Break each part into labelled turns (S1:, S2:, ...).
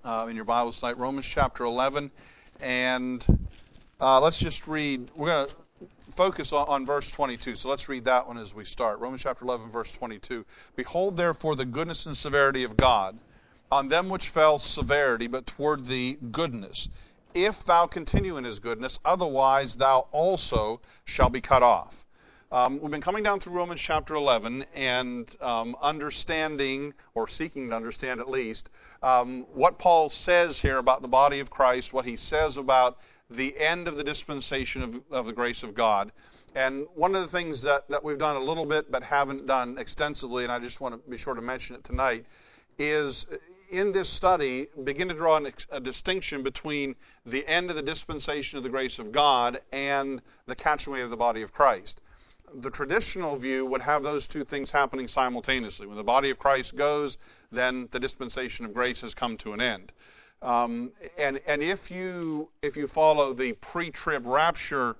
S1: in your Bibles tonight, Romans chapter 11, and let's just read. We're going to focus on verse 22, so let's read that one as we start. Romans chapter 11, verse 22. Behold, therefore, the goodness and severity of God, on them which fell severity, but toward thee goodness, if thou continue in his goodness, otherwise thou also shalt be cut off. We've been coming down through Romans chapter 11 and understanding, or seeking to understand at least, what Paul says here about the body of Christ, what he says about the end of the dispensation of the grace of God. And one of the things that we've done a little bit but haven't done extensively, and I just want to be sure to mention it tonight, is in this study begin to draw a distinction between the end of the dispensation of the grace of God and the catching away of the body of Christ. The traditional view would have those two things happening simultaneously. When the body of Christ goes, then the dispensation of grace has come to an end. And if you follow the pre-trib rapture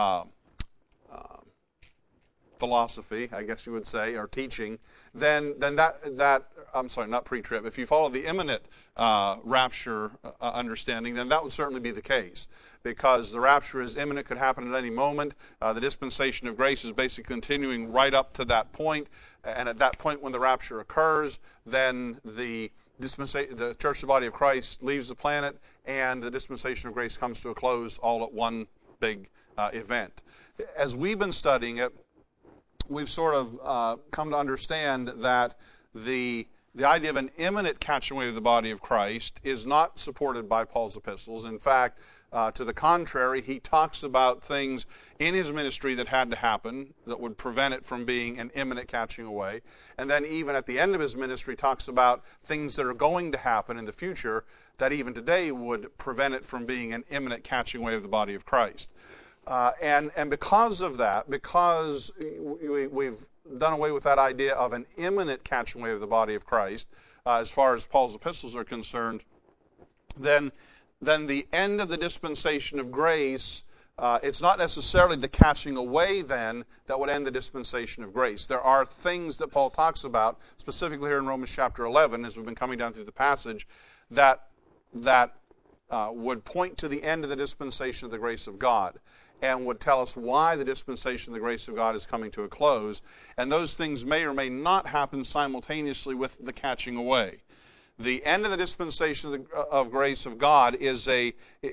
S1: philosophy, I guess you would say, or teaching, then that I'm sorry, not pre-trib. If you follow the imminent rapture understanding, then that would certainly be the case, because the rapture is imminent, could happen at any moment. The dispensation of grace is basically continuing right up to that point, and at that point when the rapture occurs, then the church, the body of Christ, leaves the planet, and the dispensation of grace comes to a close all at one big event. As we've been studying it, we've sort of come to understand that the idea of an imminent catching away of the body of Christ is not supported by Paul's epistles. In fact, to the contrary, he talks about things in his ministry that had to happen that would prevent it from being an imminent catching away. And then even at the end of his ministry, talks about things that are going to happen in the future that even today would prevent it from being an imminent catching away of the body of Christ. And because of that, because we've done away with that idea of an imminent catching away of the body of Christ, as far as Paul's epistles are concerned, then the end of the dispensation of grace, it's not necessarily the catching away then that would end the dispensation of grace. There are things that Paul talks about, specifically here in Romans chapter 11, as we've been coming down through the passage, that would point to the end of the dispensation of the grace of God, and would tell us why the dispensation of the grace of God is coming to a close. And those things may or may not happen simultaneously with the catching away. The end of the dispensation of grace of God is a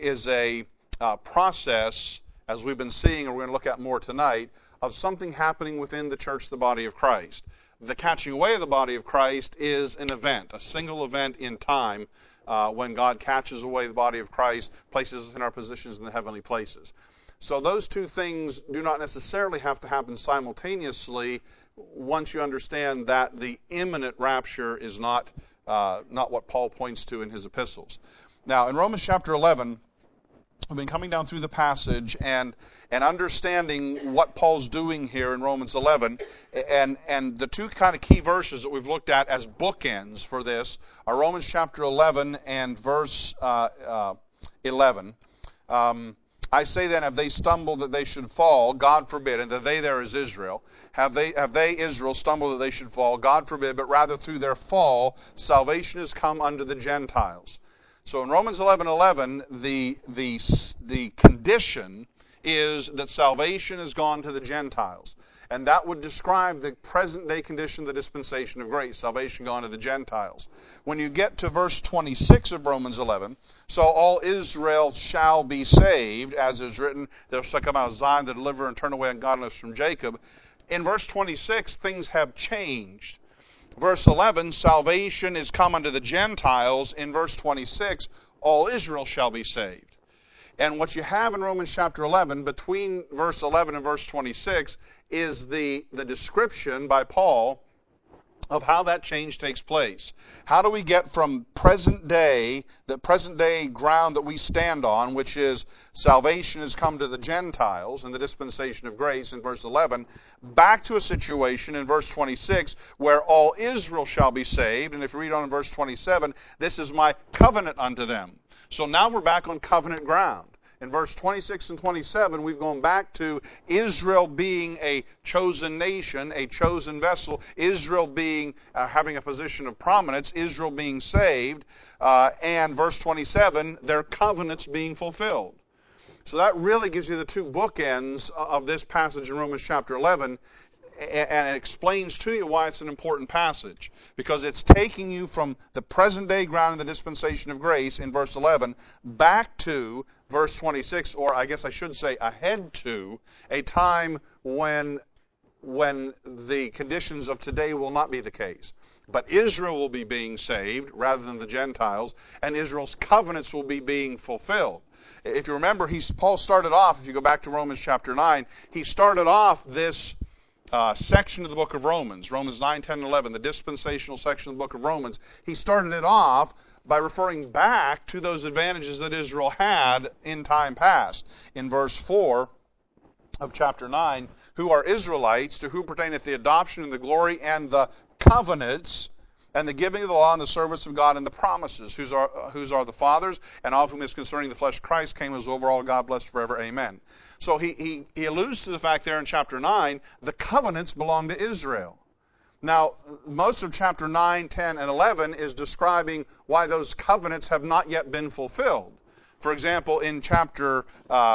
S1: process, as we've been seeing, and we're going to look at more tonight, of something happening within the church, the body of Christ. The catching away of the body of Christ is an event, a single event in time, when God catches away the body of Christ, places us in our positions in the heavenly places. So those two things do not necessarily have to happen simultaneously once you understand that the imminent rapture is not what Paul points to in his epistles. Now, in Romans chapter 11, we've been coming down through the passage and understanding what Paul's doing here in Romans 11, and the two kind of key verses that we've looked at as bookends for this are Romans chapter 11 and verse 11. I say then, have they stumbled that they should fall? God forbid. And that they there is Israel. Have they Israel stumbled that they should fall? God forbid. But rather through their fall, salvation has come unto the Gentiles. So in Romans 11:11, the condition is that salvation has gone to the Gentiles. And that would describe the present-day condition of the dispensation of grace, salvation gone to the Gentiles. When you get to verse 26 of Romans 11, so all Israel shall be saved, as is written, there shall come out of Zion the deliverer and turn away ungodliness from Jacob. In verse 26, things have changed. Verse 11, salvation is come unto the Gentiles. In verse 26, all Israel shall be saved. And what you have in Romans chapter 11, between verse 11 and verse 26, is the description by Paul of how that change takes place. How do we get from the present day ground that we stand on, which is salvation has come to the Gentiles in the dispensation of grace in verse 11, back to a situation in verse 26 where all Israel shall be saved. And if you read on in verse 27, this is my covenant unto them. So now we're back on covenant ground. In verse 26 and 27, we've gone back to Israel being a chosen nation, a chosen vessel, Israel being having a position of prominence, Israel being saved, and verse 27, their covenants being fulfilled. So that really gives you the two bookends of this passage in Romans chapter 11, and it explains to you why it's an important passage. Because it's taking you from the present day ground in the dispensation of grace in verse 11 back to verse 26, or I guess I should say ahead to a time when the conditions of today will not be the case. But Israel will be being saved rather than the Gentiles, and Israel's covenants will be being fulfilled. If you remember, Paul started off, if you go back to Romans chapter 9, he started off this section of the book of Romans 9, 10, and 11, the dispensational section of the book of Romans. He started it off by referring back to those advantages that Israel had in time past. In verse 4 of chapter 9, who are Israelites, to whom pertaineth the adoption and the glory and the covenants, and the giving of the law and the service of God and the promises, whose are the fathers, and of whom is concerning the flesh Christ came, as over all God blessed forever. Amen. So he alludes to the fact there in chapter 9, the covenants belong to Israel. Now, most of chapter 9, 10, and 11 is describing why those covenants have not yet been fulfilled. For example, in chapter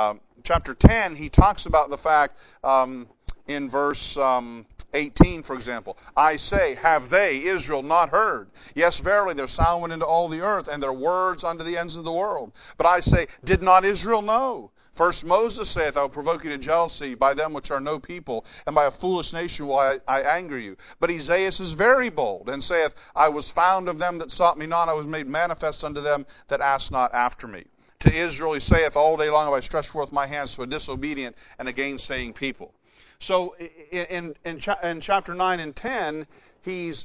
S1: 10, he talks about the fact in verse 18, for example, I say, have they, Israel, not heard? Yes, verily, their sound went into all the earth, and their words unto the ends of the world. But I say, did not Israel know? First Moses saith, I will provoke you to jealousy by them which are no people, and by a foolish nation will I anger you. But Esaias is very bold, and saith, I was found of them that sought me not, I was made manifest unto them that asked not after me. To Israel he saith, all day long have I stretched forth my hands to a disobedient and a gainsaying people. So in chapter 9 and 10, he's,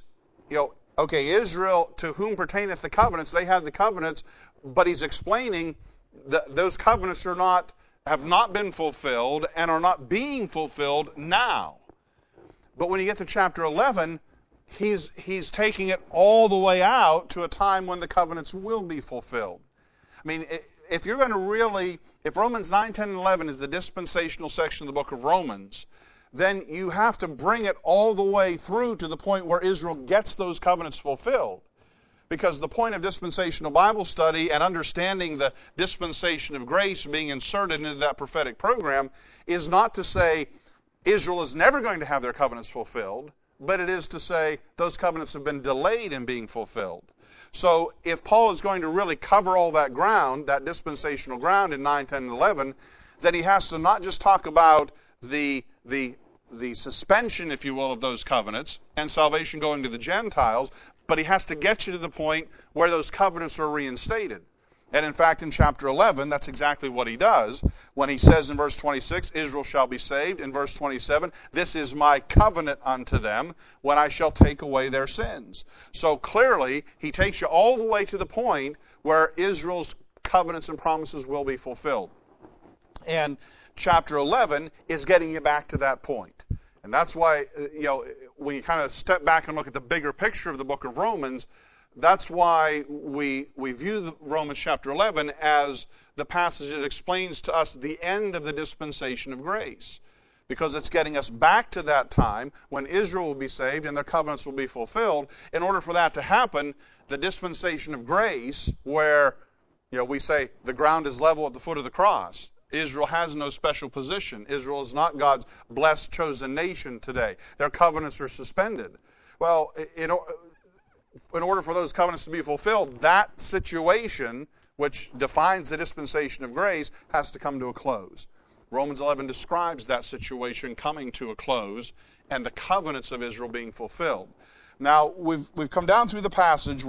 S1: Israel, to whom pertaineth the covenants, they had the covenants, but he's explaining that those covenants have not been fulfilled and are not being fulfilled now. But when you get to chapter 11, he's taking it all the way out to a time when the covenants will be fulfilled. I mean, if you're going to if Romans 9, 10, and 11 is the dispensational section of the book of Romans, then you have to bring it all the way through to the point where Israel gets those covenants fulfilled. Because the point of dispensational Bible study and understanding the dispensation of grace being inserted into that prophetic program is not to say Israel is never going to have their covenants fulfilled, but it is to say those covenants have been delayed in being fulfilled. So if Paul is going to really cover all that ground, that dispensational ground in 9, 10, and 11, then he has to not just talk about the suspension, if you will, of those covenants and salvation going to the Gentiles, but he has to get you to the point where those covenants are reinstated. And in fact, in chapter 11, that's exactly what he does when he says in verse 26, Israel shall be saved. In verse 27, this is my covenant unto them when I shall take away their sins. So clearly, he takes you all the way to the point where Israel's covenants and promises will be fulfilled. And chapter 11 is getting you back to that point. And that's why, when you kind of step back and look at the bigger picture of the book of Romans, that's why we view Romans chapter 11 as the passage that explains to us the end of the dispensation of grace. Because it's getting us back to that time when Israel will be saved and their covenants will be fulfilled. In order for that to happen, the dispensation of grace, where we say the ground is level at the foot of the cross, Israel has no special position. Israel is not God's blessed, chosen nation today. Their covenants are suspended. Well, in order for those covenants to be fulfilled, that situation, which defines the dispensation of grace, has to come to a close. Romans 11 describes that situation coming to a close and the covenants of Israel being fulfilled. Now, we've come down through the passage.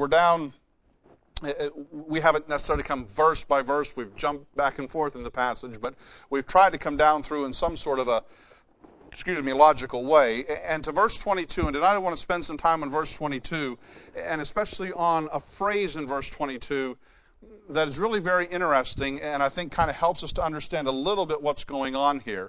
S1: We haven't necessarily come verse by verse. We've jumped back and forth in the passage, but we've tried to come down through in some sort of logical way. And to verse 22, and tonight I want to spend some time on verse 22, and especially on a phrase in verse 22 that is really very interesting, and I think kind of helps us to understand a little bit what's going on here.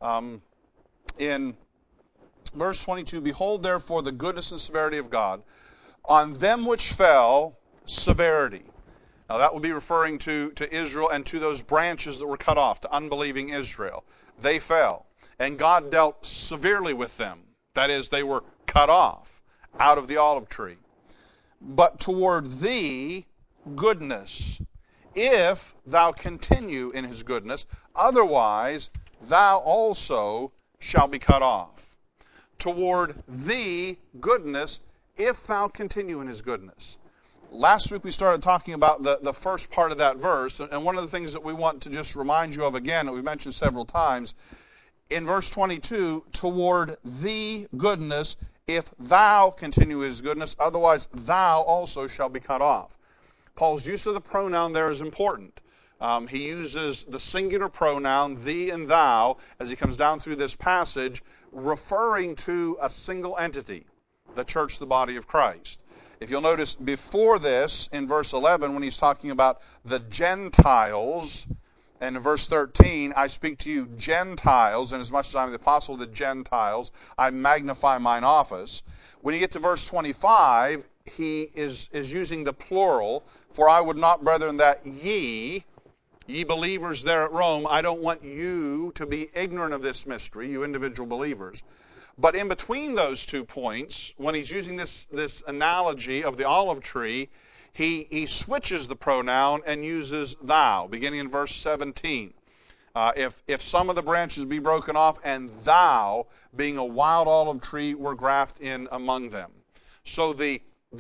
S1: In verse 22, behold therefore the goodness and severity of God, on them which fell, severity. Now that would be referring to Israel and to those branches that were cut off, to unbelieving Israel. They fell, and God dealt severely with them. That is, they were cut off out of the olive tree. But toward thee, goodness, if thou continue in his goodness, otherwise thou also shalt be cut off. Toward thee, goodness, if thou continue in his goodness. Last week we started talking about the first part of that verse, and one of the things that we want to just remind you of again, that we've mentioned several times, in verse 22, toward thee goodness, if thou continue his goodness, otherwise thou also shalt be cut off. Paul's use of the pronoun there is important. He uses the singular pronoun, thee and thou, as he comes down through this passage, referring to a single entity, the church, the body of Christ. If you'll notice before this, in verse 11, when he's talking about the Gentiles, and in verse 13, I speak to you Gentiles, and as much as I'm the apostle of the Gentiles, I magnify mine office. When you get to verse 25, he is using the plural, for I would not, brethren, that ye believers there at Rome, I don't want you to be ignorant of this mystery, you individual believers. But in between those 2 points, when he's using this analogy of the olive tree, he switches the pronoun and uses thou, beginning in verse 17. If some of the branches be broken off, and thou, being a wild olive tree, were grafted in among them. So the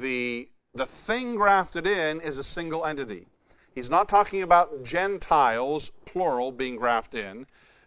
S1: thing grafted in is a single entity. He's not talking about Gentiles, plural, being grafted in.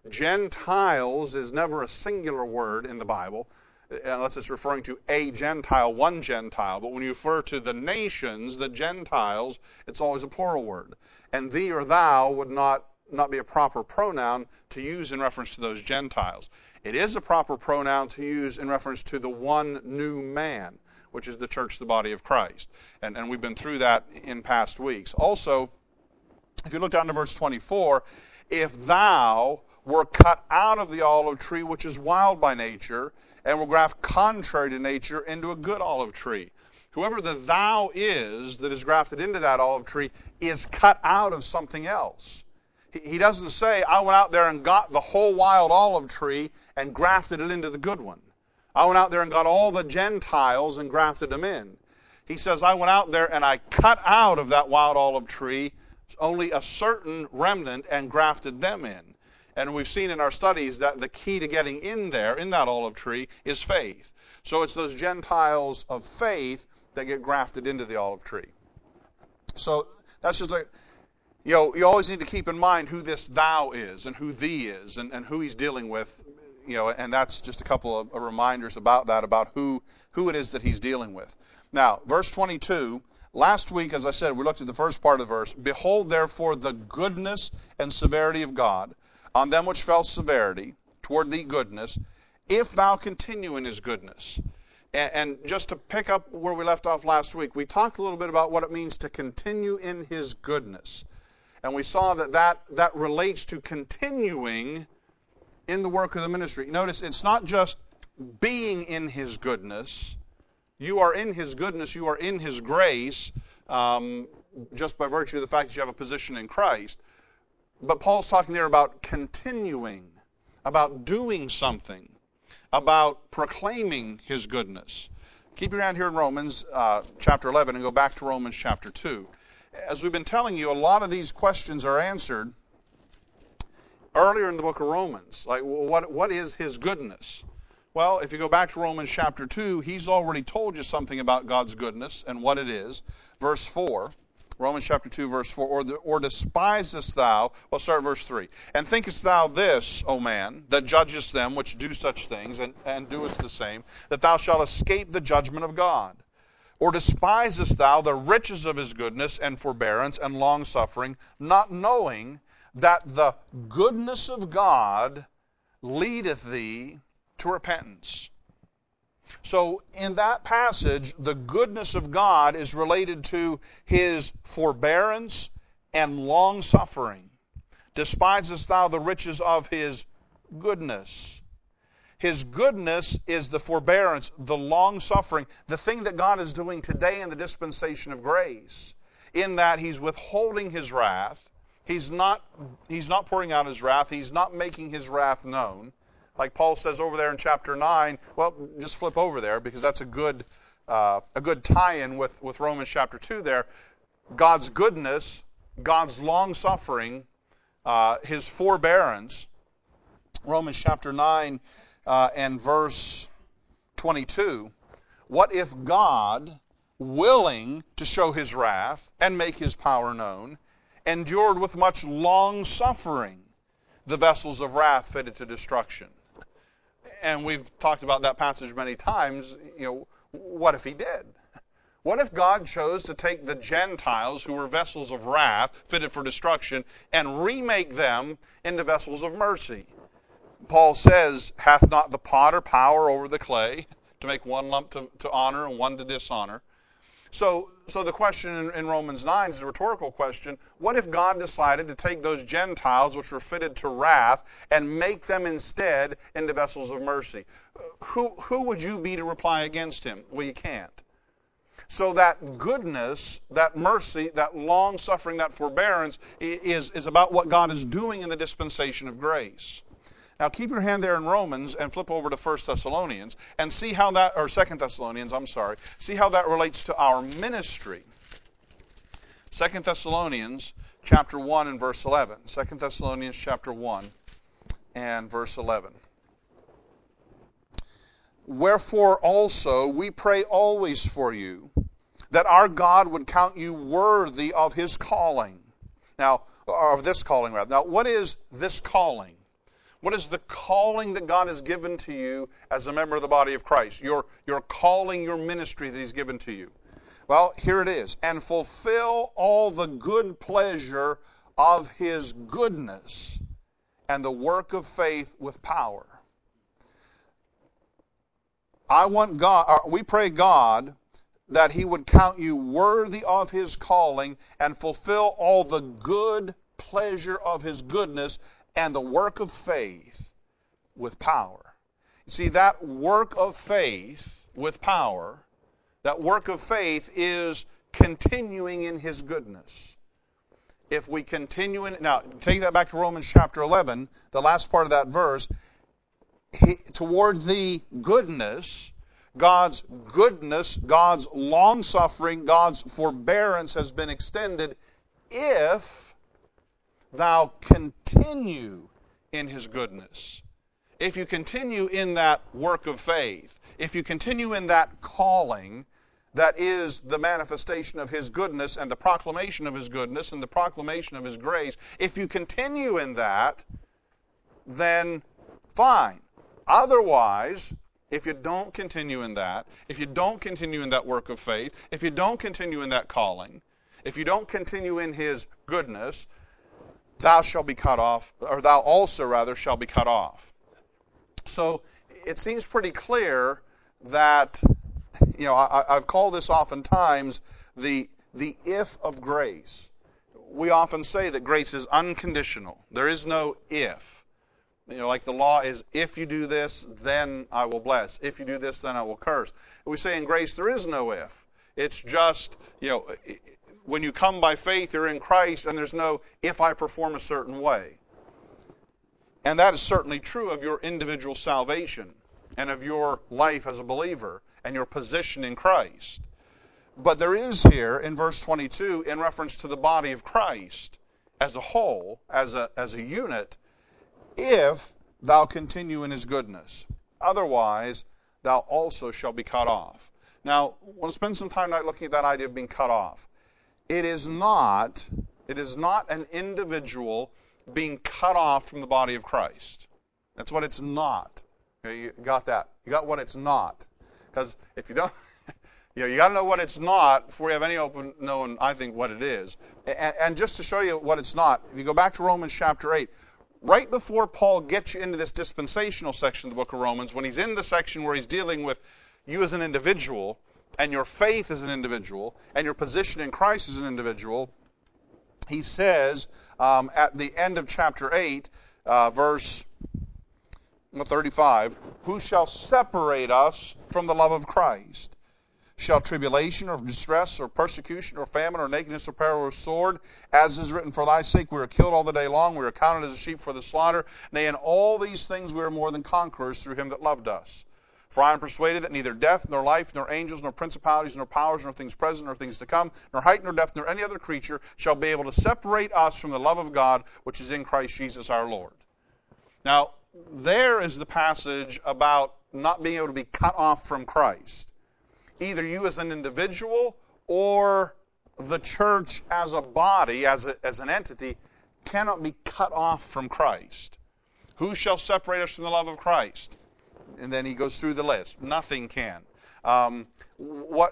S1: Gentiles is never a singular word in the Bible, unless it's referring to a Gentile, one Gentile. But when you refer to the nations, the Gentiles, it's always a plural word. And thee or thou would not be a proper pronoun to use in reference to those Gentiles. It is a proper pronoun to use in reference to the one new man, which is the church, the body of Christ. And we've been through that in past weeks. Also, if you look down to verse 24, if thou were cut out of the olive tree, which is wild by nature, and were grafted contrary to nature into a good olive tree. Whoever the thou is that is grafted into that olive tree is cut out of something else. He doesn't say, I went out there and got the whole wild olive tree and grafted it into the good one. I went out there and got all the Gentiles and grafted them in. He says, I went out there and I cut out of that wild olive tree only a certain remnant and grafted them in. And we've seen in our studies that the key to getting in there, in that olive tree, is faith. So it's those Gentiles of faith that get grafted into the olive tree. So that's just you always need to keep in mind who this thou is and who thee is and who he's dealing with. And that's just a couple of reminders about that, about who it is that he's dealing with. Now, verse 22, last week, as I said, we looked at the first part of the verse. Behold, therefore, the goodness and severity of God, on them which fell severity, toward thee goodness, if thou continue in his goodness. And just to pick up where we left off last week, we talked a little bit about what it means to continue in his goodness. And we saw that relates to continuing in the work of the ministry. Notice, it's not just being in his goodness. You are in his goodness, you are in his grace, just by virtue of the fact that you have a position in Christ. But Paul's talking there about continuing, about doing something, about proclaiming his goodness. Keep your hand here in Romans chapter 11 and go back to Romans chapter 2. As we've been telling you, a lot of these questions are answered earlier in the book of Romans. Like, what is his goodness? Well, if you go back to Romans chapter 2, he's already told you something about God's goodness and what it is. Verse 4. Romans chapter 2, verse 4, or despisest thou, well, start verse 3, and thinkest thou this, O man, that judgest them which do such things, and doest the same, that thou shalt escape the judgment of God? Or despisest thou the riches of his goodness and forbearance and longsuffering, not knowing that the goodness of God leadeth thee to repentance? So in that passage, the goodness of God is related to his forbearance and long-suffering. Despisest thou the riches of his goodness? His goodness is the forbearance, the long-suffering, the thing that God is doing today in the dispensation of grace. in that he's withholding his wrath. He's not pouring out his wrath. He's not making his wrath known. Like Paul says over there in chapter 9, well, just flip over there because that's a good tie-in with Romans chapter 2 there. God's goodness, God's long-suffering, his forbearance. Romans chapter 9 and verse 22. What if God, willing to show his wrath and make his power known, endured with much long-suffering the vessels of wrath fitted to destruction? And we've talked about that passage many times. What if he did? What if God chose to take the Gentiles, who were vessels of wrath fitted for destruction, and remake them into vessels of mercy? Paul says, hath not the potter power over the clay to make one lump to honor and one to dishonor? So the question in Romans 9 is a rhetorical question. What if God decided to take those Gentiles which were fitted to wrath and make them instead into vessels of mercy? Who would you be to reply against him? Well, you can't. So that goodness, that mercy, that long-suffering, that forbearance is about what God is doing in the dispensation of grace. Now keep your hand there in Romans and flip over to 1 Thessalonians and see how that, or 2 Thessalonians, see how that relates to our ministry. 2 Thessalonians chapter 1 and verse 11. 2 Thessalonians chapter 1 and verse 11. Wherefore also we pray always for you, that our God would count you worthy of his calling. Now, or of this calling rather. Now, what is this calling? What is the calling that God has given to you as a member of the body of Christ? Your calling, your ministry that he's given to you. Well, here it is. And fulfill all the good pleasure of his goodness and the work of faith with power. We pray God that he would count you worthy of his calling and fulfill all the good pleasure of his goodness and the work of faith with power. You see, that work of faith with power, that work of faith is continuing in his goodness. If we continue in, now take that back to Romans chapter 11, the last part of that verse, toward the goodness, God's long-suffering, God's forbearance has been extended if thou continue in his goodness. If you continue in that work of faith, if you continue in that calling that is the manifestation of his goodness and the proclamation of his goodness and the proclamation of his grace, if you continue in that, then fine. Otherwise, if you don't continue in that, if you don't continue in that work of faith, if you don't continue in that calling, if you don't continue in his goodness, thou shalt be cut off, or thou also rather shalt be cut off. So it seems pretty clear that, I've called this oftentimes the if of grace. We often say that grace is unconditional. There is no if. Like the law is, if you do this, then I will bless. If you do this, then I will curse. We say in grace there is no if. It's just, when you come by faith, you're in Christ, and there's no if I perform a certain way. And that is certainly true of your individual salvation and of your life as a believer and your position in Christ. But there is here in verse 22, in reference to the body of Christ as a whole, as a unit, if thou continue in his goodness. Otherwise, thou also shalt be cut off. Now, I want to spend some time tonight looking at that idea of being cut off. It is not an individual being cut off from the body of Christ. That's what it's not. Okay, you got that? You got what it's not. Because if you don't, you got to know what it's not before you have any open knowing, I think, what it is. And just to show you what it's not, if you go back to Romans chapter 8, right before Paul gets you into this dispensational section of the book of Romans, when he's in the section where he's dealing with you as an individual, and your faith as an individual, and your position in Christ as an individual, he says at the end of chapter 8, verse 35, who shall separate us from the love of Christ? shall tribulation or distress or persecution or famine or nakedness or peril or sword, as is written, for thy sake we are killed all the day long, we are counted as a sheep for the slaughter. Nay, in all these things we are more than conquerors through him that loved us. For I am persuaded that neither death, nor life, nor angels, nor principalities, nor powers, nor things present, nor things to come, nor height, nor depth, nor any other creature shall be able to separate us from the love of God, which is in Christ Jesus our Lord. Now, there is the passage about not being able to be cut off from Christ. Either you as an individual or the church as a body, as an entity, cannot be cut off from Christ. Who shall separate us from the love of Christ? And then he goes through the list. Nothing can. What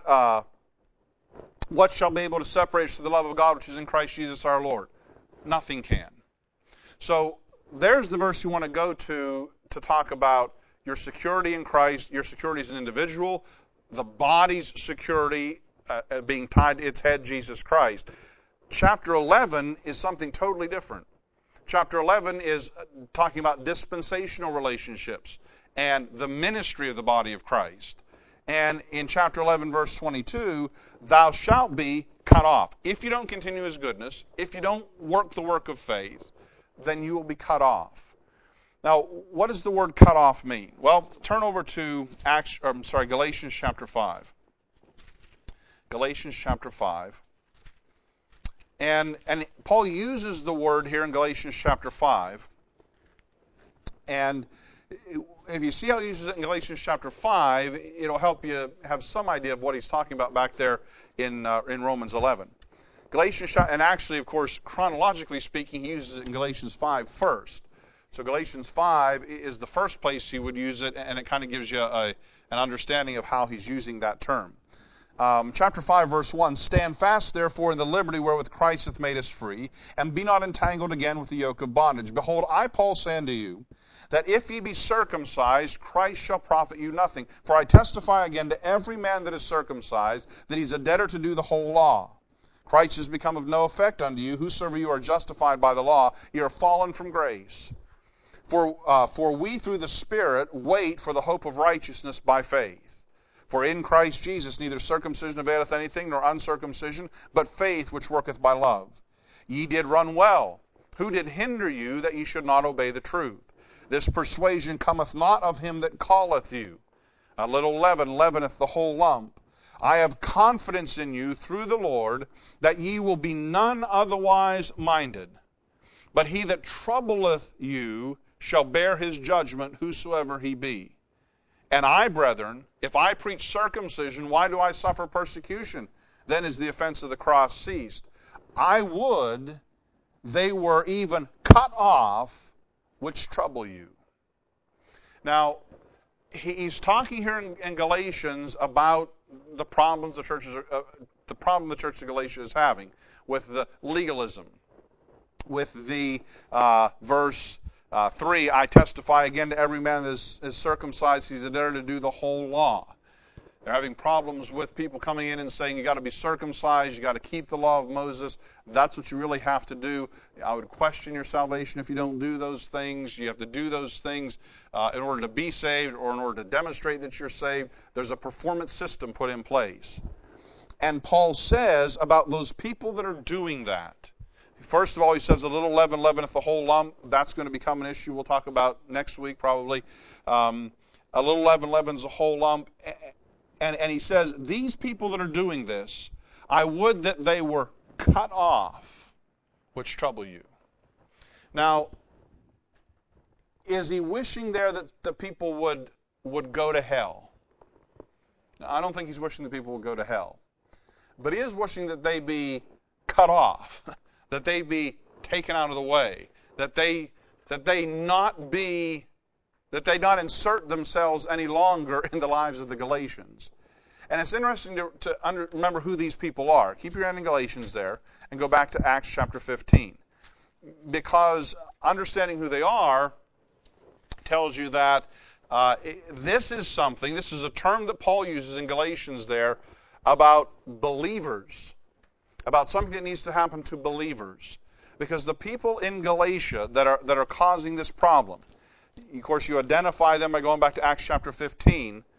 S1: shall be able to separate us from the love of God which is in Christ Jesus our Lord? Nothing can. So there's the verse you want to go to talk about your security in Christ, your security as an individual, the body's security being tied to its head, Jesus Christ. Chapter 11 is something totally different. Chapter 11 is talking about dispensational relationships and the ministry of the body of Christ. And in chapter 11, verse 22, thou shalt be cut off. If you don't continue his goodness, if you don't work the work of faith, then you will be cut off. Now, what does the word cut off mean? Well, turn over to Galatians chapter 5. Galatians chapter 5. And Paul uses the word here in Galatians chapter 5. And if you see how he uses it in Galatians chapter 5, it'll help you have some idea of what he's talking about back there in Romans 11. Galatians, and actually, of course, chronologically speaking, he uses it in Galatians 5 first. So Galatians 5 is the first place he would use it, and it kind of gives you an understanding of how he's using that term. Chapter 5, verse 1, stand fast, therefore, in the liberty wherewith Christ hath made us free, and be not entangled again with the yoke of bondage. Behold, I, Paul, say unto you, that if ye be circumcised, Christ shall profit you nothing. For I testify again to every man that is circumcised, that he's a debtor to do the whole law. Christ is become of no effect unto you. Whosoever you are justified by the law, ye are fallen from grace. For we through the Spirit wait for the hope of righteousness by faith. For in Christ Jesus neither circumcision availeth anything, nor uncircumcision, but faith which worketh by love. Ye did run well. Who did hinder you that ye should not obey the truth? This persuasion cometh not of him that calleth you. A little leaven leaveneth the whole lump. I have confidence in you through the Lord, that ye will be none otherwise minded. But he that troubleth you shall bear his judgment, whosoever he be. And I, brethren, if I preach circumcision, why do I suffer persecution? Then is the offense of the cross ceased. I would they were even cut off which trouble you. Now, he's talking here in Galatians about the problems the church of Galatia is having with the legalism, with the verse 3, I testify again to every man that is circumcised, he's a debtor to do the whole law. They're having problems with people coming in and saying you got to be circumcised, you got to keep the law of Moses. That's what you really have to do. I would question your salvation if you don't do those things. You have to do those things in order to be saved or in order to demonstrate that you're saved. There's a performance system put in place. And Paul says about those people that are doing that, first of all, he says a little leaven leaveneth the whole lump. That's going to become an issue we'll talk about next week probably. A little leaven leavens the whole lump. And he says, these people that are doing this, I would that they were cut off, which trouble you. Now, is he wishing there that the people would go to hell? Now, I don't think he's wishing that people would go to hell. But he is wishing that they be cut off, that they be taken out of the way, that they not insert themselves any longer in the lives of the Galatians. And it's interesting to remember who these people are. Keep your hand in Galatians there and go back to Acts chapter 15. Because understanding who they are tells you that this is a term that Paul uses in Galatians there about believers, about something that needs to happen to believers. Because the people in Galatia that are causing this problem, of course, you identify them by going back to Acts chapter 15.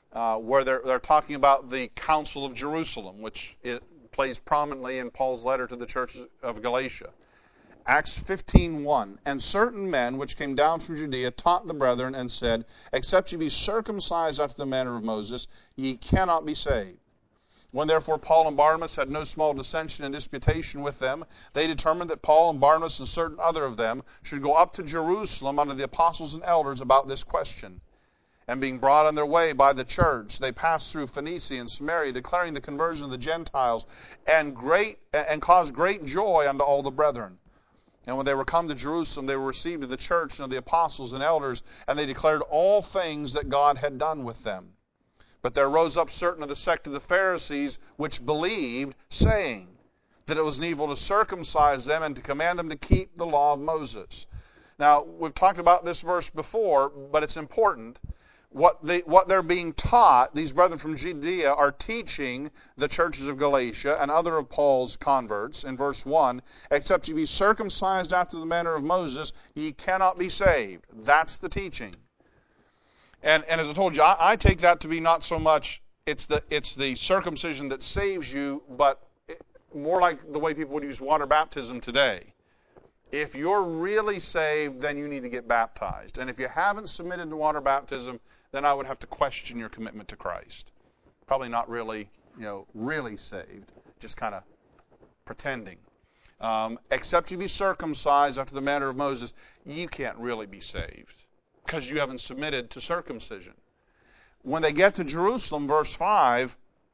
S1: where they're talking about the Council of Jerusalem, which it plays prominently in Paul's letter to the church of Galatia. Acts 15:1, and certain men which came down from Judea taught the brethren and said, except ye be circumcised after the manner of Moses, ye cannot be saved. When therefore Paul and Barnabas had no small dissension and disputation with them, they determined that Paul and Barnabas and certain other of them should go up to Jerusalem unto the apostles and elders about this question. And being brought on their way by the church, they passed through Phoenicia and Samaria, declaring the conversion of the Gentiles, and caused great joy unto all the brethren. And when they were come to Jerusalem, they were received of the church and of the apostles and elders, and they declared all things that God had done with them. But there rose up certain of the sect of the Pharisees, which believed, saying that it was evil to circumcise them and to command them to keep the law of Moses. Now, we've talked about this verse before, but it's important. What they're being taught, these brethren from Judea are teaching the churches of Galatia and other of Paul's converts in verse 1, except ye be circumcised after the manner of Moses, ye cannot be saved. That's the teaching. And as I told you, I take that to be not so much it's the circumcision that saves you, but more like the way people would use water baptism today. If you're really saved, then you need to get baptized. And if you haven't submitted to water baptism, then I would have to question your commitment to Christ. Probably not really, really saved, just kind of pretending. Except you be circumcised after the manner of Moses, you can't really be saved because you haven't submitted to circumcision. When they get to Jerusalem, verse 5,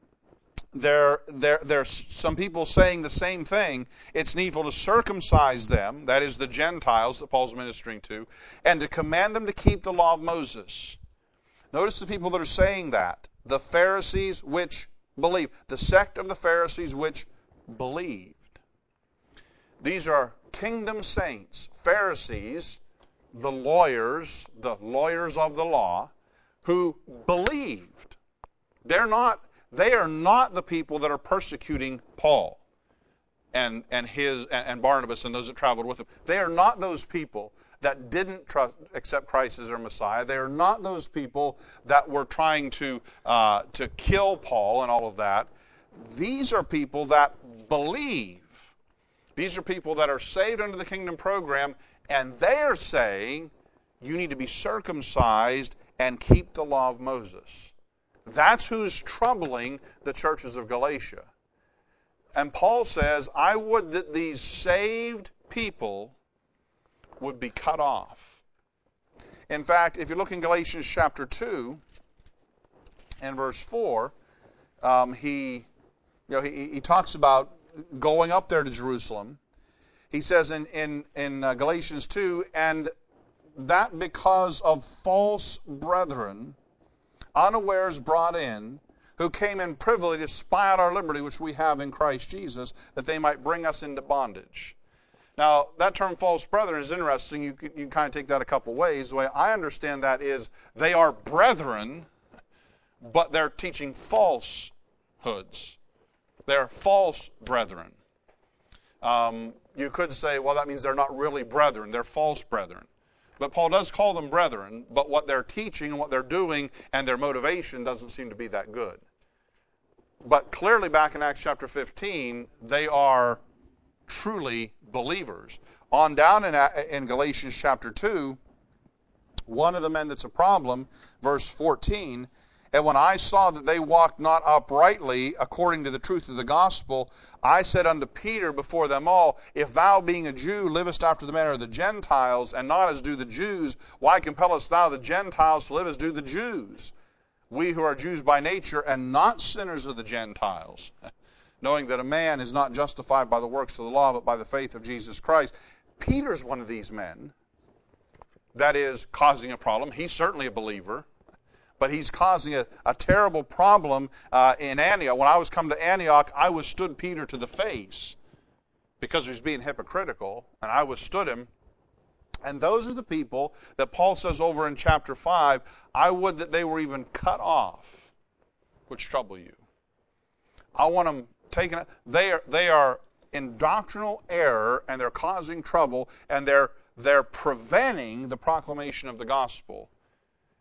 S1: there's some people saying the same thing. It's needful to circumcise them, that is the Gentiles that Paul's ministering to, and to command them to keep the law of Moses. Notice the people that are saying that. The Pharisees which believe. The sect of the Pharisees which believed. These are kingdom saints. Pharisees, the lawyers of the law, who believed. They are not the people that are persecuting Paul and Barnabas and those that traveled with him. They are not those people that didn't accept Christ as their Messiah. They are not those people that were trying to kill Paul and all of that. These are people that believe. These are people that are saved under the kingdom program, and they are saying you need to be circumcised and keep the law of Moses. That's who's troubling the churches of Galatia. And Paul says, I would that these saved people would be cut off. In fact, if you look in Galatians chapter 2 and verse 4, he talks about going up there to Jerusalem. He says in Galatians 2, and that because of false brethren, unawares brought in, who came in privily to spy out our liberty which we have in Christ Jesus, that they might bring us into bondage. Now, that term false brethren is interesting. You can kind of take that a couple ways. The way I understand that is they are brethren, but they're teaching falsehoods. They're false brethren. You could say, well, that means they're not really brethren. They're false brethren. But Paul does call them brethren, but what they're teaching and what they're doing and their motivation doesn't seem to be that good. But clearly back in Acts chapter 15, they are truly believers. On down in Galatians chapter 2, one of the men that's a problem, verse 14, and when I saw that they walked not uprightly according to the truth of the gospel, I said unto Peter before them all, if thou being a Jew livest after the manner of the Gentiles, and not as do the Jews, why compellest thou the Gentiles to live as do the Jews? We who are Jews by nature, and not sinners of the Gentiles, knowing that a man is not justified by the works of the law, but by the faith of Jesus Christ. Peter's one of these men that is causing a problem. He's certainly a believer, but he's causing a terrible problem in Antioch. When I was come to Antioch, I withstood Peter to the face because he was being hypocritical, and I withstood him. And those are the people that Paul says over in chapter 5, I would that they were even cut off, which trouble you. I want them taken. They are in doctrinal error, and they're causing trouble, and they're preventing the proclamation of the gospel.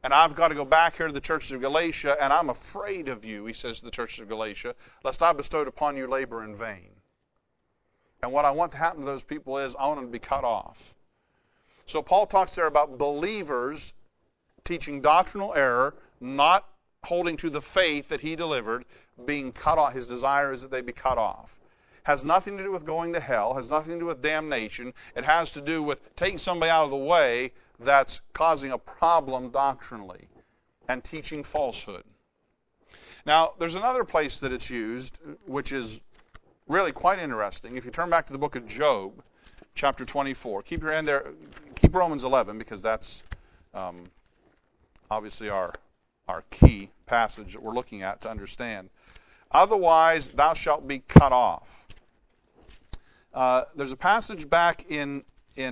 S1: And I've got to go back here to the churches of Galatia, and I'm afraid of you, he says to the churches of Galatia, lest I bestowed upon you labor in vain. And what I want to happen to those people is I want them to be cut off. So Paul talks there about believers teaching doctrinal error, not holding to the faith that he delivered, being cut off. His desire is that they be cut off. Has nothing to do with going to hell, has nothing to do with damnation. It has to do with taking somebody out of the way that's causing a problem doctrinally and teaching falsehood. Now, there's another place that it's used, which is really quite interesting. If you turn back to the book of Job, chapter 24, keep your hand there, keep Romans 11, because that's obviously our key passage that we're looking at to understand. Otherwise, thou shalt be cut off. There's a passage back in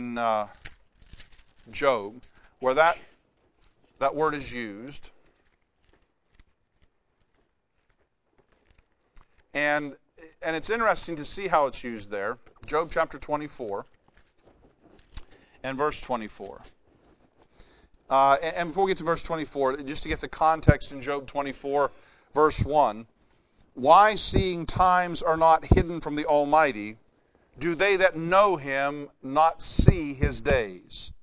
S1: Job where that word is used. And it's interesting to see how it's used there. Job chapter 24 and verse 24. And before we get to verse 24, just to get the context in Job 24, verse 1, why, seeing times are not hidden from the Almighty, do they that know him not see his days?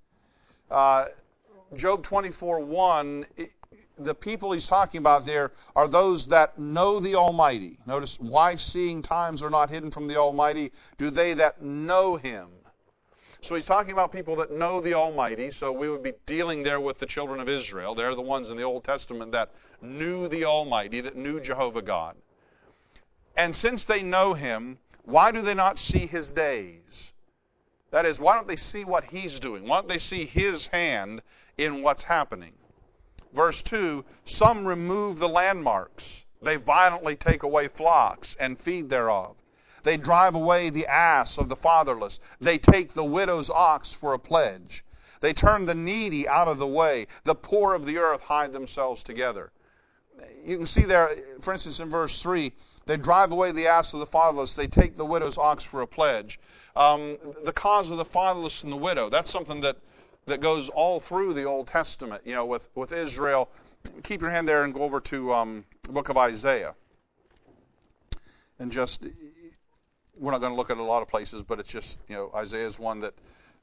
S1: Job 24:1, the people he's talking about there are those that know the Almighty. Notice, why, seeing times are not hidden from the Almighty, do they that know him? So he's talking about people that know the Almighty, so we would be dealing there with the children of Israel. They're the ones in the Old Testament that knew the Almighty, that knew Jehovah God. And since they know him, why do they not see his days? That is, why don't they see what he's doing? Why don't they see his hand in what's happening? Verse 2, some remove the landmarks. They violently take away flocks and feed thereof. They drive away the ass of the fatherless. They take the widow's ox for a pledge. They turn the needy out of the way. The poor of the earth hide themselves together. You can see there, for instance, in verse 3, they drive away the ass of the fatherless. They take the widow's ox for a pledge. The cause of the fatherless and the widow, that's something that goes all through the Old Testament, with Israel. Keep your hand there and go over to the book of Isaiah. And just, we're not going to look at a lot of places, but it's just, Isaiah is one that,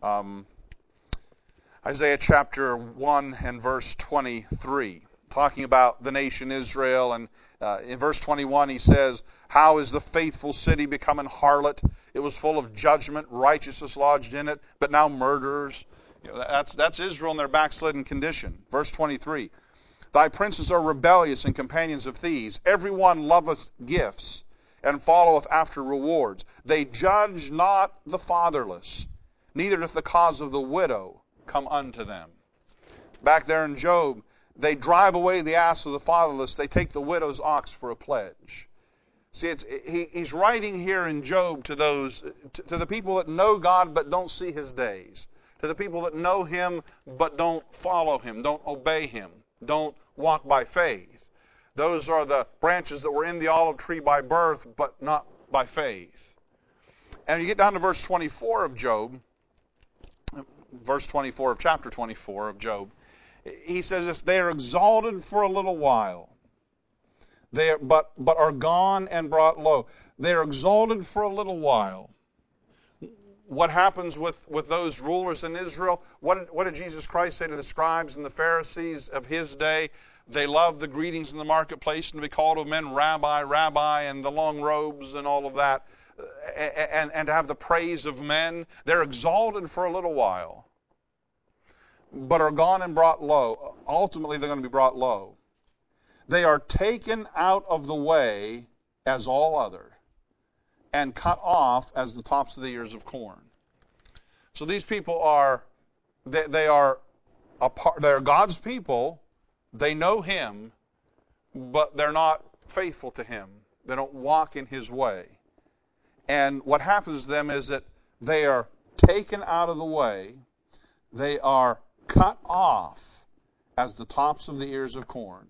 S1: Isaiah chapter 1 and verse 23, talking about the nation Israel. And in verse 21 he says, how is the faithful city become an harlot? It was full of judgment, righteousness lodged in it, but now murderers. That's Israel in their backslidden condition. Verse 23, thy princes are rebellious and companions of thieves. Every one loveth gifts and followeth after rewards. They judge not the fatherless, neither doth the cause of the widow come unto them. Back there in Job, they drive away the ass of the fatherless. They take the widow's ox for a pledge. See, he's writing here in Job to to the people that know God but don't see his days. To the people that know him but don't follow him, don't obey him, don't walk by faith. Those are the branches that were in the olive tree by birth but not by faith. And you get down to verse 24 of Job, verse 24 of chapter 24 of Job. He says this, they are exalted for a little while, but are gone and brought low. They are exalted for a little while. What happens with those rulers in Israel? What did Jesus Christ say to the scribes and the Pharisees of his day? They loved the greetings in the marketplace and to be called of men Rabbi, Rabbi, and the long robes and all of that, and to have the praise of men. They're exalted for a little while, but are gone and brought low. Ultimately, they're going to be brought low. They are taken out of the way as all other, and cut off as the tops of the ears of corn. So these people are God's people. They know him, but they're not faithful to him. They don't walk in his way. And what happens to them is that they are taken out of the way. They are cut off as the tops of the ears of corn.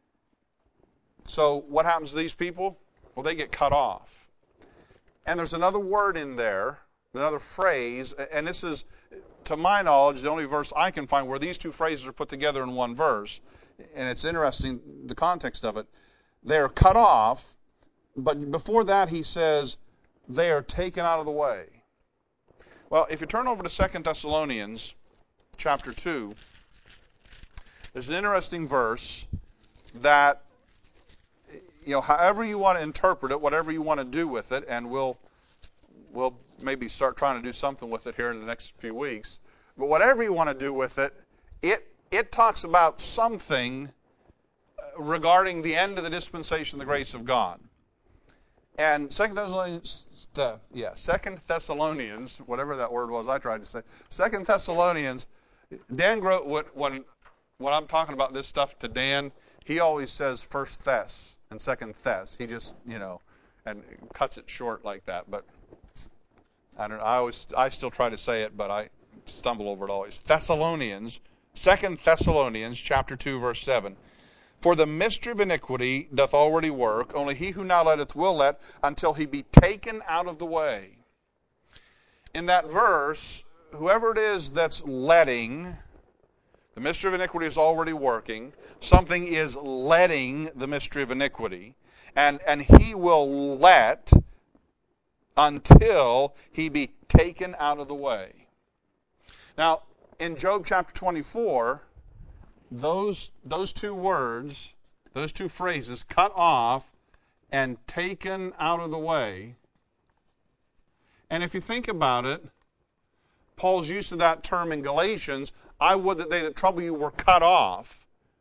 S1: So what happens to these people? Well, they get cut off. And there's another word in there, another phrase, and this is to my knowledge, the only verse I can find where these two phrases are put together in one verse, and it's interesting, the context of it. They're cut off, but before that he says, they are taken out of the way. Well, if you turn over to 2 Thessalonians chapter 2, there's an interesting verse that, however you want to interpret it, whatever you want to do with it, and we'll maybe start trying to do something with it here in the next few weeks. But whatever you want to do with it, it talks about something regarding the end of the dispensation of the grace of God. And 2 Thessalonians, whatever that word was I tried to say, 2 Thessalonians, Dan Grote, when I'm talking about this stuff to Dan, he always says 1 Thess and 2 Thess. He just, and cuts it short like that. But I don't know. I still try to say it, but I stumble over it always. 2 Thessalonians chapter 2, verse 7. For the mystery of iniquity doth already work, only he who now letteth will let, until he be taken out of the way. In that verse, whoever it is that's letting, the mystery of iniquity is already working. Something is letting the mystery of iniquity. And he will let until he be taken out of the way. Now, in Job chapter 24, those two words, those two phrases, cut off and taken out of the way. And if you think about it, Paul's use of that term in Galatians, I would that they that trouble you were cut off.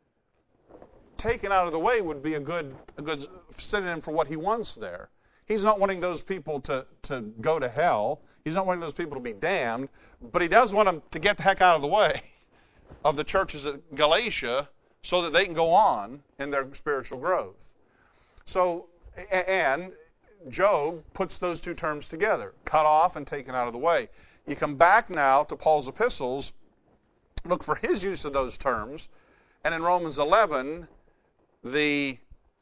S1: Taken out of the way would be a good synonym for what he wants there. He's not wanting those people to go to hell. He's not wanting those people to be damned, but he does want them to get the heck out of the way of the churches at Galatia so that they can go on in their spiritual growth. So, and Job puts those two terms together, cut off and taken out of the way. You come back now to Paul's epistles, look for his use of those terms, and in Romans 11, the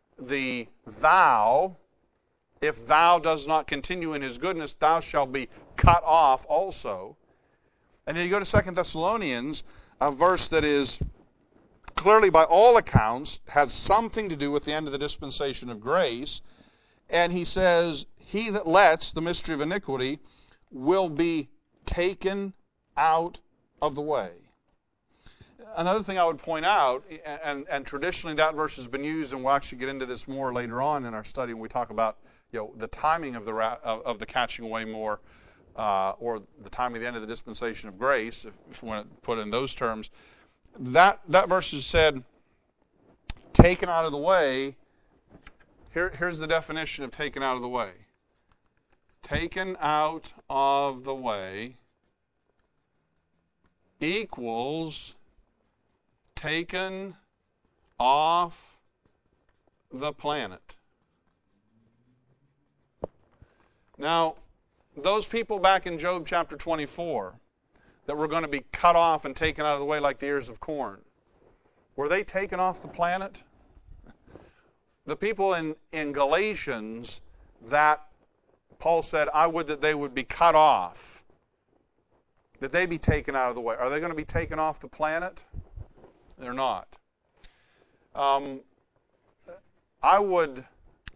S1: thou, if thou does not continue in his goodness, thou shalt be cut off also. And then you go to 2 Thessalonians, a verse that is clearly, by all accounts, has something to do with the end of the dispensation of grace. And he says, he that lets the mystery of iniquity will be taken out of the way. Another thing I would point out, and traditionally that verse has been used, and we'll actually get into this more later on in our study when we talk about the timing of the catching away more, or the timing of the end of the dispensation of grace, if we want to put it in those terms. That verse is said, taken out of the way. Here's the definition of taken out of the way. Taken out of the way equals taken off the planet. Now, those people back in Job chapter 24 that were going to be cut off and taken out of the way like the ears of corn, were they taken off the planet? The people in Galatians that Paul said, I would that they would be cut off, that they be taken out of the way. Are they going to be taken off the planet? They're not. I would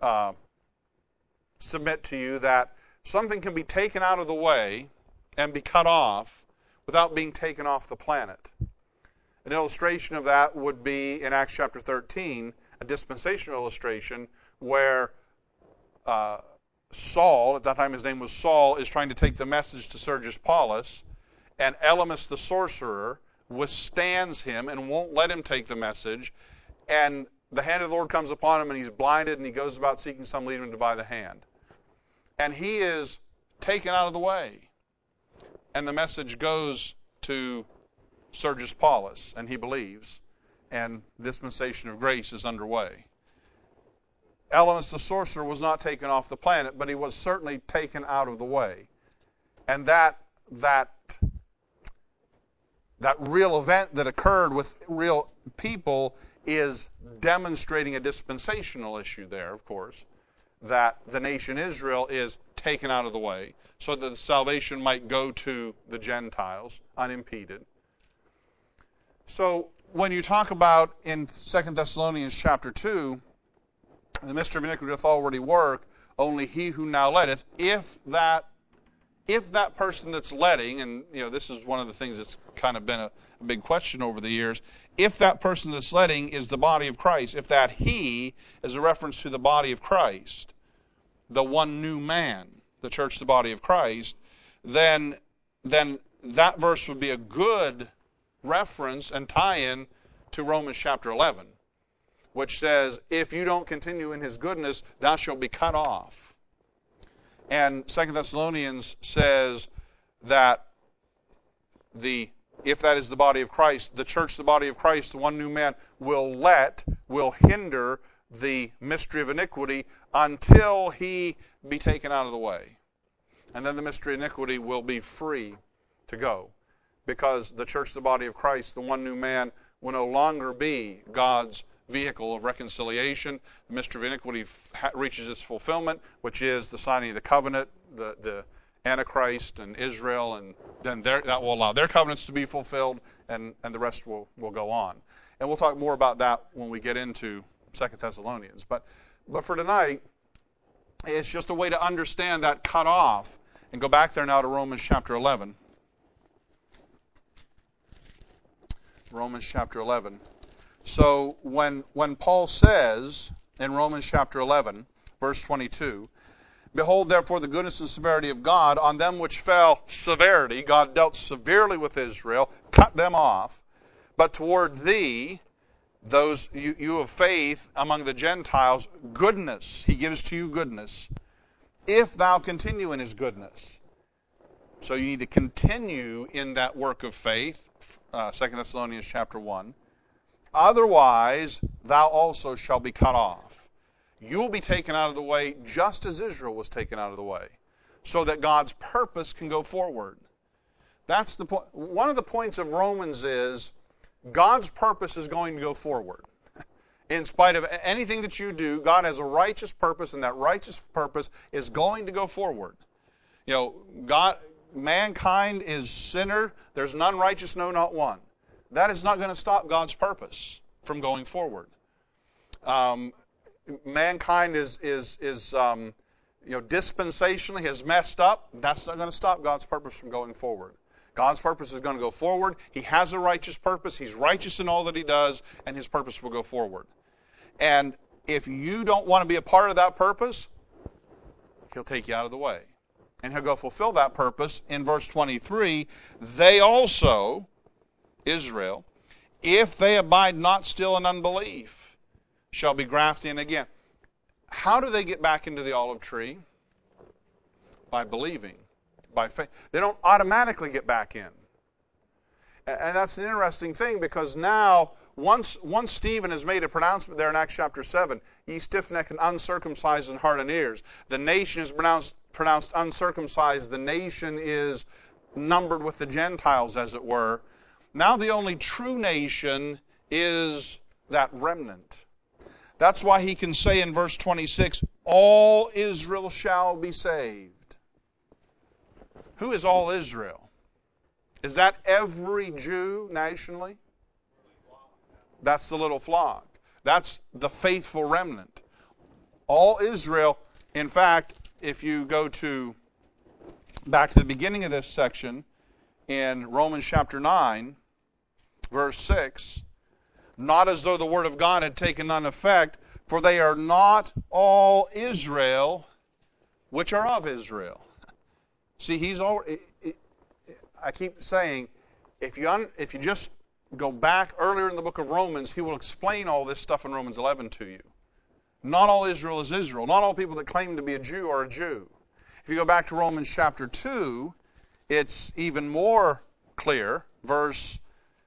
S1: submit to you that something can be taken out of the way and be cut off without being taken off the planet. An illustration of that would be in Acts chapter 13, a dispensational illustration where Saul, at that time his name was Saul, is trying to take the message to Sergius Paulus, and Elymas the sorcerer withstands him and won't let him take the message, and the hand of the Lord comes upon him and he's blinded and he goes about seeking some lead him to by the hand. And he is taken out of the way. And the message goes to Sergius Paulus, and he believes, and dispensation of grace is underway. Elymas the sorcerer was not taken off the planet, but he was certainly taken out of the way. And that real event that occurred with real people is demonstrating a dispensational issue there, of course, that the nation Israel is taken out of the way, so that the salvation might go to the Gentiles unimpeded. So when you talk about in 2 Thessalonians chapter 2, the mystery of iniquity doth already work, only he who now letteth, if that person that's letting, and this is one of the things that's kind of been a big question over the years, if that person that's letting is the body of Christ, if that he is a reference to the body of Christ, the one new man, the church, the body of Christ, then that verse would be a good reference and tie-in to Romans chapter 11, which says, if you don't continue in his goodness, thou shalt be cut off. And 2 Thessalonians says that if that is the body of Christ, the church, the body of Christ, the one new man, will hinder the mystery of iniquity until he be taken out of the way. And then the mystery of iniquity will be free to go. Because the church, the body of Christ, the one new man, will no longer be God's vehicle of reconciliation. The mystery of iniquity reaches its fulfillment, which is the signing of the covenant, the Antichrist and Israel, and then that will allow their covenants to be fulfilled, and the rest will go on. And we'll talk more about that when we get into 2 Thessalonians. But for tonight, it's just a way to understand that cut off. And go back there now to Romans chapter 11. Romans chapter 11. So when Paul says in Romans chapter 11, verse 22, behold, therefore, the goodness and severity of God on them which fell, severity, God dealt severely with Israel, cut them off, but toward thee, those you of faith among the Gentiles, goodness, he gives to you goodness, if thou continue in his goodness. So you need to continue in that work of faith, 2 Thessalonians chapter 1. Otherwise, thou also shalt be cut off. You will be taken out of the way just as Israel was taken out of the way, so that God's purpose can go forward. That's the point. One of the points of Romans is God's purpose is going to go forward. In spite of anything that you do, God has a righteous purpose, and that righteous purpose is going to go forward. Mankind is sinner. There's none righteous, no, not one. That is not going to stop God's purpose from going forward. Mankind is dispensationally has messed up. That's not going to stop God's purpose from going forward. God's purpose is going to go forward. He has a righteous purpose. He's righteous in all that he does, and his purpose will go forward. And if you don't want to be a part of that purpose, he'll take you out of the way. And he'll go fulfill that purpose in verse 23. They also, Israel, if they abide not still in unbelief, shall be grafted in again. How do they get back into the olive tree? By believing, by faith. They don't automatically get back in. And that's an interesting thing, because now, once Stephen has made a pronouncement there in Acts chapter 7, ye stiff-necked and uncircumcised in heart and ears. The nation is pronounced uncircumcised. The nation is numbered with the Gentiles, as it were. Now the only true nation is that remnant. That's why he can say in verse 26, all Israel shall be saved. Who is all Israel? Is that every Jew nationally? That's the little flock. That's the faithful remnant. All Israel, in fact, if you go back to the beginning of this section in Romans chapter 9, verse 6, not as though the word of God had taken none effect, for they are not all Israel which are of Israel. See, I keep saying, if you just go back earlier in the book of Romans, he will explain all this stuff in Romans 11 to you. Not all Israel is Israel. Not all people that claim to be a Jew are a Jew. If you go back to Romans chapter 2, it's even more clear, verse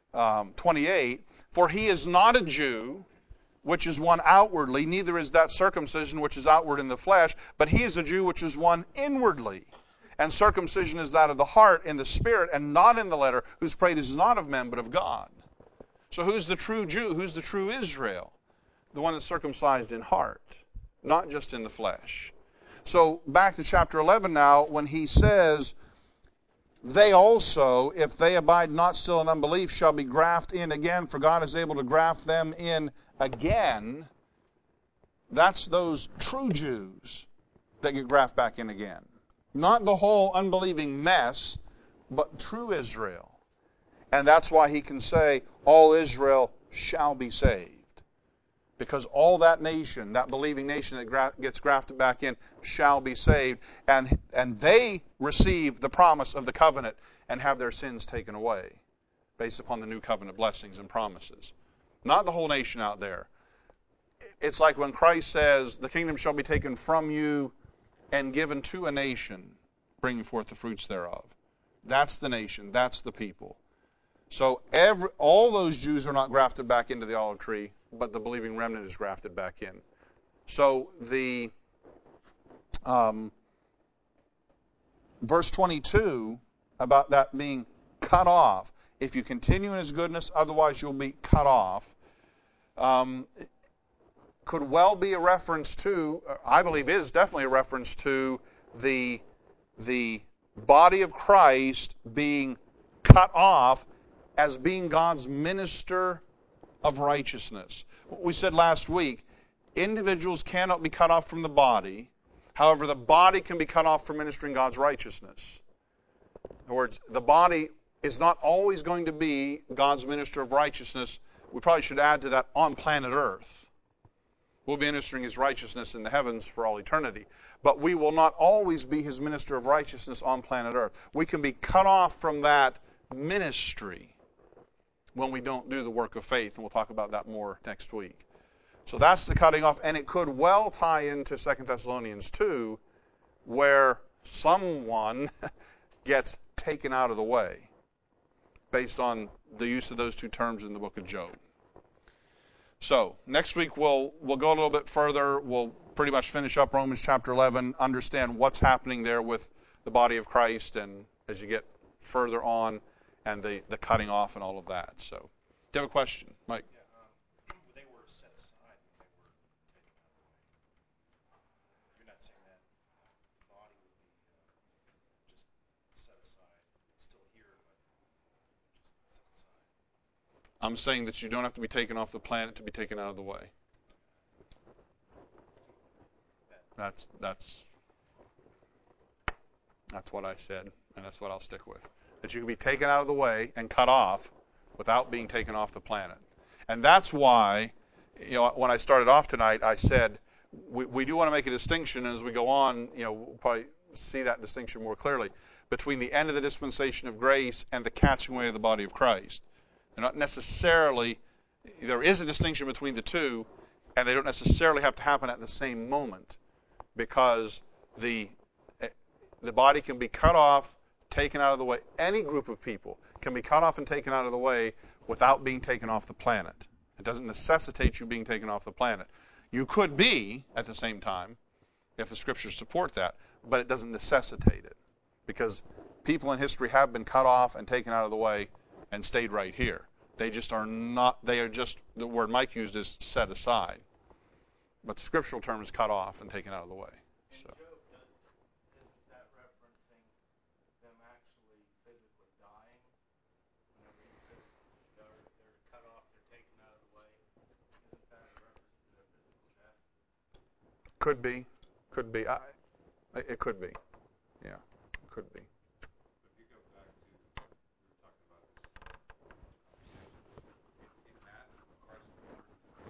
S1: 28, for he is not a Jew, which is one outwardly, neither is that circumcision which is outward in the flesh, but he is a Jew which is one inwardly. And circumcision is that of the heart in the spirit and not in the letter, whose praise is not of men but of God. So who's the true Jew? Who's the true Israel? The one that's circumcised in heart, not just in the flesh. So back to chapter 11 now, when he says, they also, if they abide not still in unbelief, shall be grafted in again, for God is able to graft them in again. That's those true Jews that get grafted back in again. Not the whole unbelieving mess, but true Israel. And that's why he can say, all Israel shall be saved. Because all that nation, that believing nation that gets grafted back in, shall be saved. And they receive the promise of the covenant and have their sins taken away based upon the new covenant blessings and promises. Not the whole nation out there. It's like when Christ says, the kingdom shall be taken from you and given to a nation, bringing forth the fruits thereof. That's the nation. That's the people. So all those Jews are not grafted back into the olive tree, but the believing remnant is grafted back in. So the verse 22 about that being cut off. If you continue in his goodness, otherwise you'll be cut off. Could well be a reference to, I believe is definitely a reference to the body of Christ being cut off as being God's minister of righteousness. We said last week, individuals cannot be cut off from the body. However, the body can be cut off from ministering God's righteousness. In other words, the body is not always going to be God's minister of righteousness. We probably should add to that on planet Earth. We'll be ministering his righteousness in the heavens for all eternity. But we will not always be his minister of righteousness on planet Earth. We can be cut off from that ministry when we don't do the work of faith, and we'll talk about that more next week. So that's the cutting off, and it could well tie into 2 Thessalonians 2, where someone gets taken out of the way based on the use of those two terms in the book of Job. So next week we'll go a little bit further. We'll pretty much finish up Romans chapter 11, understand what's happening there with the body of Christ, and as you get further on, and the cutting off and all of that. So, do you have a question, Mike?
S2: Yeah, they were set aside when they were taken out of the way. You're not saying that the body would be just set aside, still here, but just set aside.
S1: I'm saying that you don't have to be taken off the planet to be taken out of the way. That's what I said, and that's what I'll stick with. That you can be taken out of the way and cut off without being taken off the planet. And that's why, when I started off tonight, I said we do want to make a distinction, and as we go on, we'll probably see that distinction more clearly, between the end of the dispensation of grace and the catching away of the body of Christ. They're not necessarily, there is a distinction between the two, and they don't necessarily have to happen at the same moment, because the body can be cut off, taken out of the way. Any group of people can be cut off and taken out of the way without being taken off the planet. It doesn't necessitate you being taken off the planet. You could be at the same time, if the scriptures support that, but it doesn't necessitate it. Because people in history have been cut off and taken out of the way and stayed right here. They just are not, they are just, the word Mike used is set aside. But the scriptural term is cut off and taken out of the way. So.
S2: Isn't that referencing them actually physically dying? Whenever he says they're cut off, they're taken out of the way, isn't that a reference to their physical death?
S1: Could be. Could be. It could be. Yeah, it could be.
S3: If you go back to, we were talking about this in Matthew, Christ warned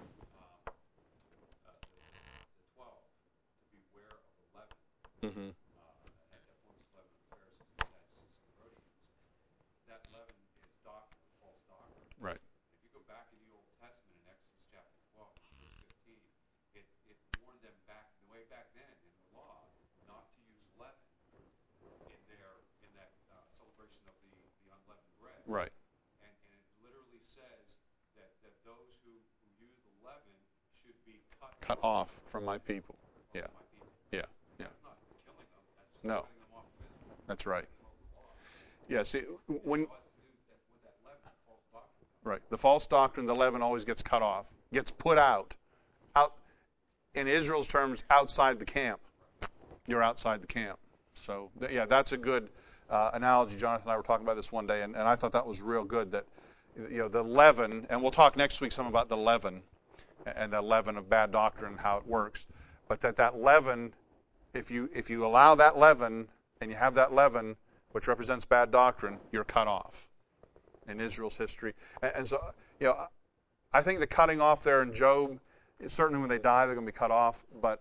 S3: the 12 to beware of the leaven.
S1: Mm-hmm.
S3: Amongst the leaven of the Pharisees, the Sadducees, and the Herodians. That leaven is doctrine, false doctrine.
S1: Right.
S3: If you go back in the Old Testament in Exodus chapter 12, verse 15, it warned them back, way back then in the law, not to use leaven in that celebration of the unleavened bread.
S1: Right.
S3: And it literally says that those who use the leaven should be
S1: Cut off from my people. Yeah.
S3: My people.
S1: Yeah. Yeah.
S3: That's not killing them. That's just
S1: No.
S3: cutting them off physically.
S1: That's right.
S3: Of the law.
S1: Yeah. See, when
S3: It has to do with that leaven, false doctrine.
S1: right, the false doctrine, the leaven always gets cut off, gets put out, in Israel's terms, outside the camp. you're outside the camp. So, yeah, that's a good analogy. Jonathan and I were talking about this one day, and I thought that was real good, that, the leaven, and we'll talk next week some about the leaven and the leaven of bad doctrine, how it works. But that leaven, if you allow that leaven, and you have that leaven, which represents bad doctrine, you're cut off in Israel's history. And so, I think the cutting off there in Job, certainly when they die, they're going to be cut off. But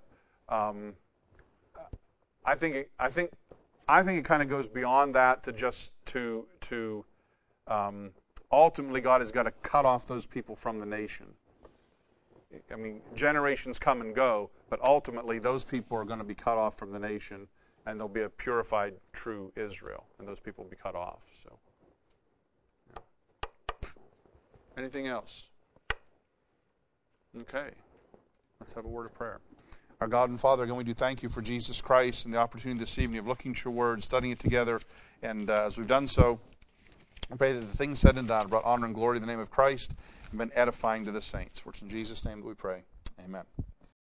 S1: I think it kind of goes beyond that to just to ultimately God has got to cut off those people from the nation. I mean, generations come and go, but ultimately those people are going to be cut off from the nation, and there'll be a purified, true Israel, and those people will be cut off. So, yeah. Anything else? Okay. Let's have a word of prayer. Our God and Father, again, we do thank you for Jesus Christ and the opportunity this evening of looking at your word, studying it together. And as we've done so, I pray that the things said and done brought honor and glory to the name of Christ and been edifying to the saints. For it's in Jesus' name that we pray. Amen.